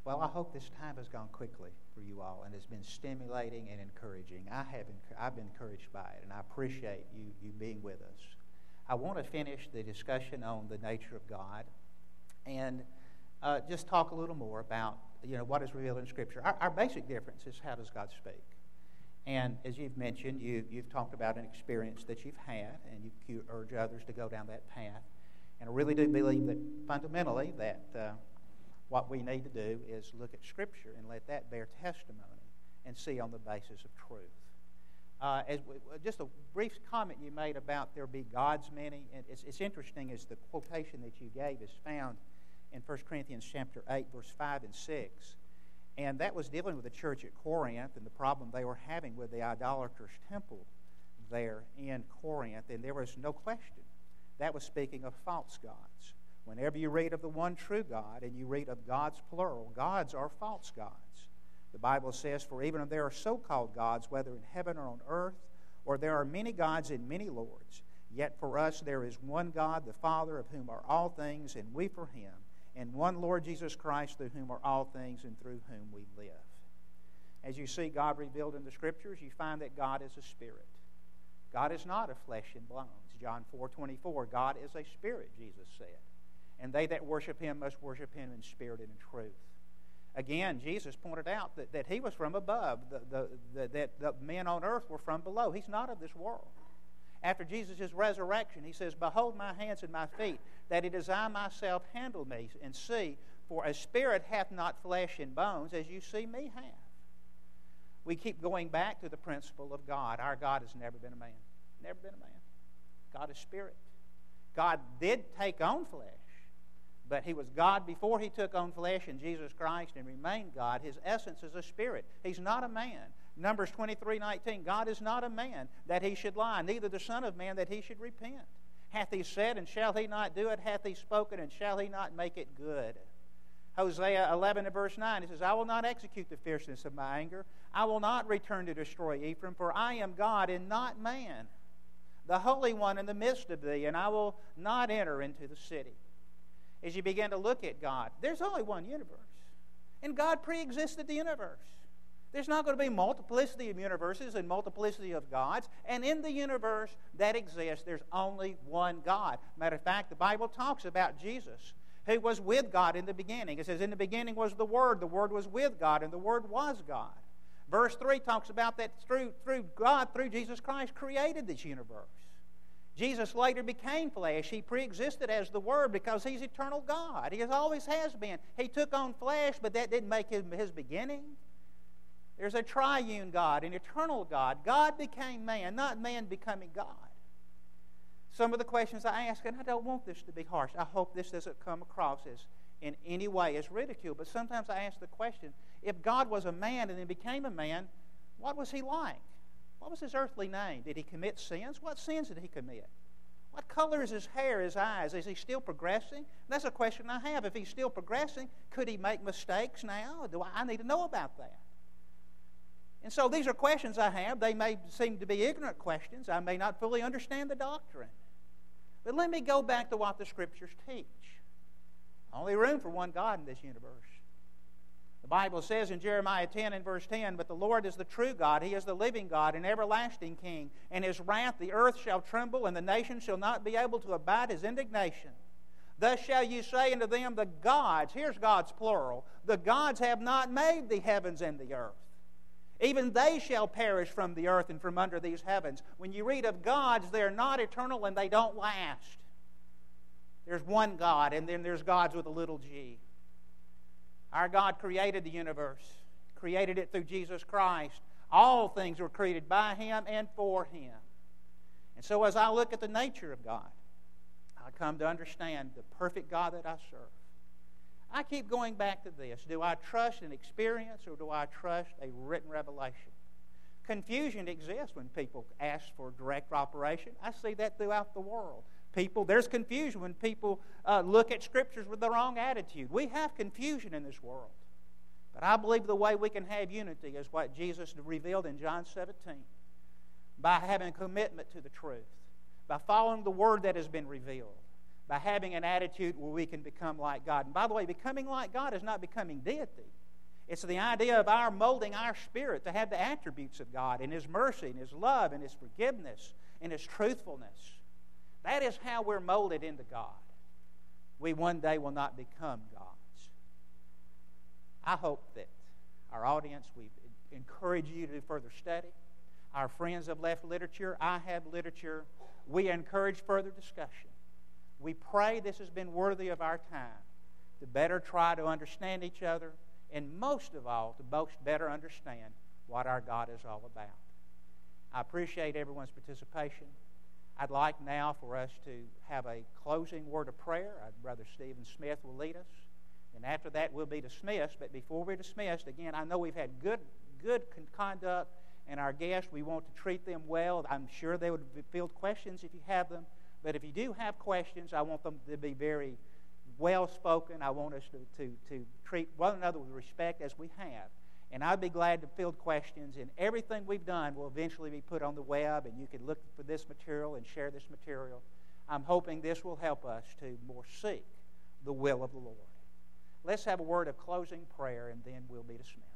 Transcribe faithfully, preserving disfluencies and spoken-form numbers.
Well, I hope this time has gone quickly for you all and has been stimulating and encouraging. I have enc- I've been encouraged by it, and I appreciate you, you being with us. I want to finish the discussion on the nature of God and uh, just talk a little more about, you know, what is revealed in Scripture. Our, our basic difference is, how does God speak? And as you've mentioned, you, you've talked about an experience that you've had, and you urge others to go down that path. And I really do believe that fundamentally that uh, what we need to do is look at Scripture and let that bear testimony and see on the basis of truth. Uh, as we, just a brief comment you made about there be gods many, and it's, it's interesting as the quotation that you gave is found in First Corinthians chapter eight, verse five and six. And that was dealing with the church at Corinth and the problem they were having with the idolatrous temple there in Corinth. And there was no question. That was speaking of false gods. Whenever you read of the one true God and you read of gods plural, gods are false gods. The Bible says, for even if there are so-called gods, whether in heaven or on earth, or there are many gods and many lords, yet for us there is one God, the Father, of whom are all things, and we for him, and one Lord Jesus Christ, through whom are all things and through whom we live. As you see God revealed in the Scriptures, you find that God is a spirit. God is not of flesh and bones. John four twenty-four, God is a spirit, Jesus said. And they that worship him must worship him in spirit and in truth. Again, Jesus pointed out that, that he was from above, the, the, the, that the men on earth were from below. He's not of this world. After Jesus' resurrection, he says, behold my hands and my feet, that it is I myself. Handle me and see, for a spirit hath not flesh and bones, as you see me have. We keep going back to the principle of God. Our God has never been a man. Never been a man. God is spirit. God did take on flesh, but he was God before he took on flesh in Jesus Christ and remained God. His essence is a spirit. He's not a man. Numbers twenty-three nineteen, God is not a man that he should lie, neither the Son of Man that he should repent. Hath he said, and shall he not do it? Hath he spoken, and shall he not make it good? Hosea eleven and verse nine, it says, I will not execute the fierceness of my anger. I will not return to destroy Ephraim, for I am God and not man, the Holy One in the midst of thee, and I will not enter into the city. As you begin to look at God, there's only one universe. And God pre-existed the universe. There's not going to be multiplicity of universes and multiplicity of gods. And in the universe that exists, there's only one God. Matter of fact, the Bible talks about Jesus, who was with God in the beginning. It says, in the beginning was the Word. The Word was with God, and the Word was God. Verse three talks about that through, through God, through Jesus Christ, created this universe. Jesus later became flesh. He pre-existed as the Word because he's eternal God. He always has been. He took on flesh, but that didn't make him his beginning. There's a triune God, an eternal God. God became man, not man becoming God. Some of the questions I ask, and I don't want this to be harsh. I hope this doesn't come across as in any way as ridicule, but sometimes I ask the question, if God was a man and then became a man, what was he like? What was his earthly name? Did he commit sins? What sins did he commit? What color is his hair, his eyes? Is he still progressing? That's a question I have. If he's still progressing, could he make mistakes now? Do I, I need to know about that. And so these are questions I have. They may seem to be ignorant questions. I may not fully understand the doctrine. But let me go back to what the Scriptures teach. Only room for one God in this universe. The Bible says in Jeremiah ten and verse ten, but the Lord is the true God. He is the living God and everlasting King. In his wrath the earth shall tremble, and the nations shall not be able to abide his indignation. Thus shall you say unto them, the gods, here's God's plural, the gods have not made the heavens and the earth. Even they shall perish from the earth and from under these heavens. When you read of gods, they're not eternal and they don't last. There's one God, and then there's gods with a little g. Our God created the universe, created it through Jesus Christ. All things were created by him and for him. And so as I look at the nature of God, I come to understand the perfect God that I serve. I keep going back to this. Do I trust an experience or do I trust a written revelation? Confusion exists when people ask for direct operation. I see that throughout the world. People, there's confusion when people uh, look at Scriptures with the wrong attitude. We have confusion in this world. But I believe the way we can have unity is what Jesus revealed in John seventeen. By having a commitment to the truth. By following the Word that has been revealed. by having an attitude where we can become like God. And by the way, becoming like God is not becoming deity. It's the idea of our molding our spirit to have the attributes of God and His mercy and His love and His forgiveness and His truthfulness. That is how we're molded into God. We one day will not become gods. I hope that our audience, we encourage you to do further study. Our friends have left literature. I have literature. We encourage further discussion. We pray this has been worthy of our time to better try to understand each other, and most of all, to most better understand what our God is all about. I appreciate everyone's participation. I'd like now for us to have a closing word of prayer. Brother Stephen Smith will lead us. And after that, we'll be dismissed. But before we're dismissed, again, I know we've had good, good conduct, and our guests, we want to treat them well. I'm sure they would field questions if you have them. But if you do have questions, I want them to be very well-spoken. I want us to, to, to treat one another with respect as we have. And I'd be glad to field questions. And everything we've done will eventually be put on the web, and you can look for this material and share this material. I'm hoping this will help us to more seek the will of the Lord. Let's have a word of closing prayer, and then we'll be dismissed.